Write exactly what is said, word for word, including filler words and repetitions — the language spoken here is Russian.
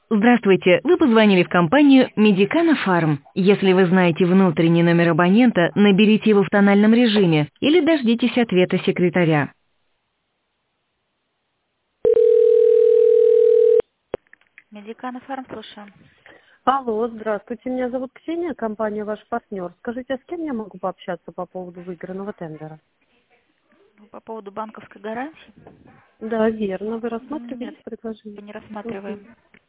Здравствуйте, вы позвонили в компанию Medicana Farm. Если вы знаете внутренний номер абонента, наберите его в тональном режиме или дождитесь ответа секретаря. Медикана Фарм, слушаем. Алло, здравствуйте, меня зовут Ксения, компания «Ваш партнер». Скажите, а с кем я могу пообщаться по поводу выигранного тендера? По поводу банковской гарантии? Да, верно, вы М, рассматривали Нет, предложение? не Мгм. рассматриваем.